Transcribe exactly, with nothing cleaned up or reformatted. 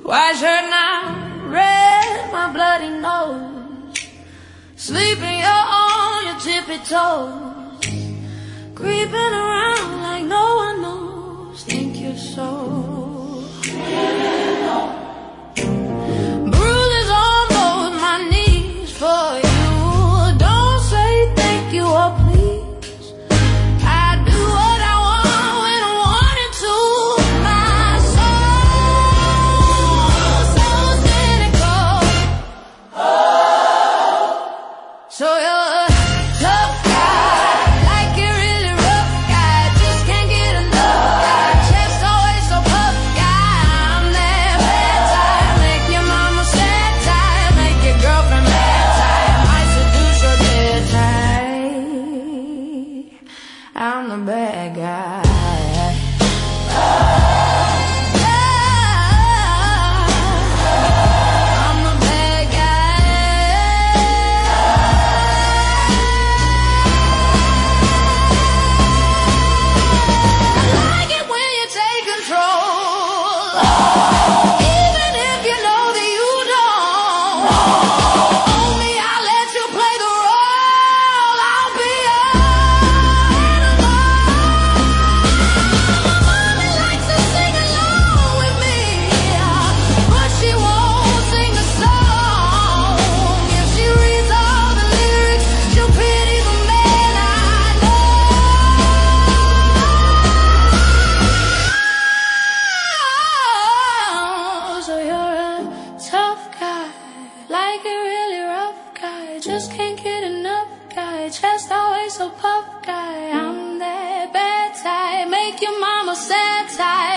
White shirt now, red my bloody nose. Sleeping you're on your tippy toes. Creeping around like no one knows. Think you're so. Bruises on both my knees for you. Don't say thank you or please. I do what I want when I want it to. My soul so cynical. So you're a tough guy, like you're really rough guy. Just can't get enough guy. Chest always so puff guy. I'm that bad type, make your mama sad type, make your girlfriend mad type, might seduce your dead type. I'm the bad guy. I'm the bad guy. I like it when you take control, even if you know that you don't. On me, I'll let you play the role. I'll be your animal. Mommy likes to sing along with me, but she won't sing the song. If she reads all the lyrics, she'll pity the man I know. So you're a tough guy, like a really rough guy. Just can't get enough guy. Chest always so puff guy. I'm that bad type, make your mama sad type.